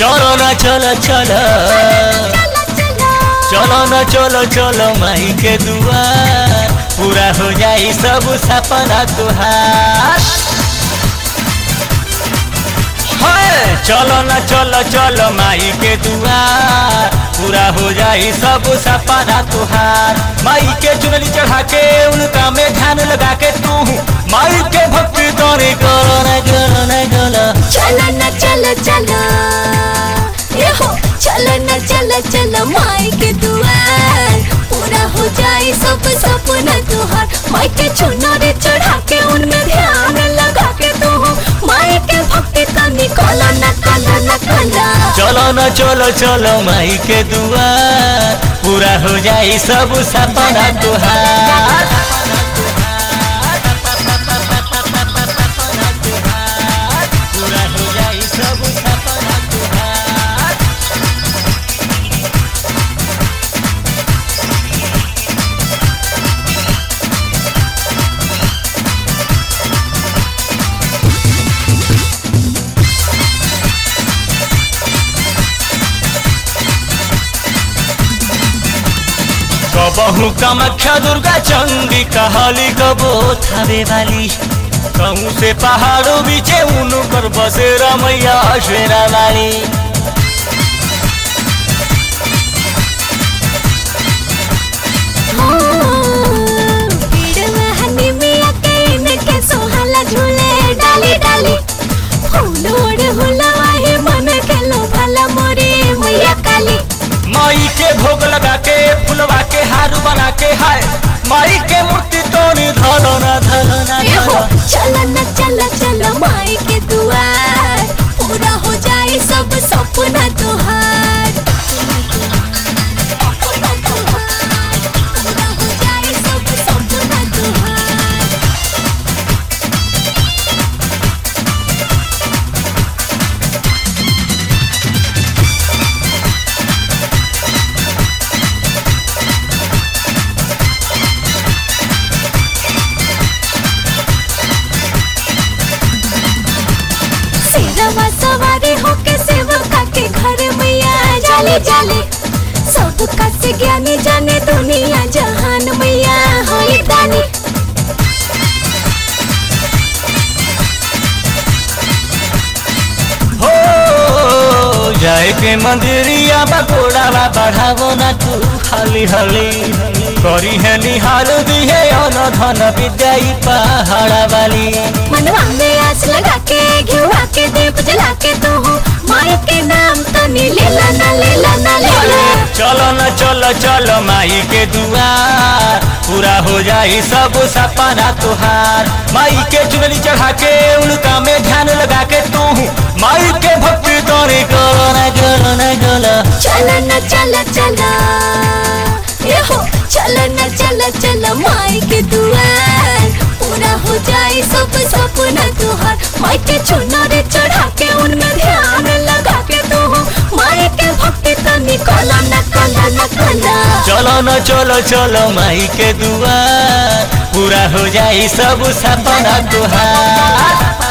चलो ना चलो चलो चलो ना चलो चलो माई के दुआर पूरा हो जाई सब सपना तुहार। चलो ना चलो चलो माई के दुआर पूरा हो जाई सब सपना तुहार। माई के चुनरी चढ़ा के उनका में ध्यान लगा के तू माई के भक्ति तोरे करो ना करो ना करो। चलो ना चलो चलो ये हो चलो ना चलो चलो माई के दुआर पूरा हो जाए सब सपना तुहार। माई के चुनरी चढ़ा के उनमें ध्यान लगा के तू माई के भक्ति तनी कलो ना कलो ना कलो। चलो ना चलो चलो माई के दुआर पूरा हो जाए सब सपना तुहार। पूरा हो जाए सब सपना तुहार। कबहू कामाख्या दुर्गा चंडी कहली कबो थावे वाली कहूँ से पहाड़ों बीचे उनु कर बसे रमैया शेरा वाली। झूले डाली डाली फूल ओढ़ हुलवाही मन के लो भला मोरे मैया काली। माई के भोग लगा के फुलवा के हार बना के हाय माई के मूर्ति तोनी धरो ना धरो ना धरो। चलो ना चलो चलो माई के दुआर पूरा हो जाए सब सपना तुहार। पूरा हो जाए सब सपना तुहार। सेवा सवारी होके सेवका के घर मैया जाले जाले सबका से ज्ञानी जाने दुनिया जहान मैया होई दानी। हो जाए के मंदिरिया बकोड़ा बढ़ावो ना तू खाली हली करी है निहाल दी है अन धन विद्याई पहाड़ा वाली। मनवा में आस लगा के घिवा के दीप जला के तू माई के नाम तो ले ला ना ले ला ना ले ला। चलो ना चलो चलो माई के दुआर पूरा हो जाए सब सपना तुहार। माई के चुनरी चढ़ा के उनका में ध्यान लगा के तू माई के भक्ति तोरे करो ना करो ना करो। चलो ना चलो चलो ये हो चलो ना चलो चलो माई के दुआर पूरा हो जाए सब सपना तुहार। माई के चुनरी चढ़ा के उनमें ध्यान लगा के तू माई के भक्ति तनी कलो ना कलो ना कलो। चलो ना चलो चलो माई के दुआर पूरा हो जाए सब सपना तुहार।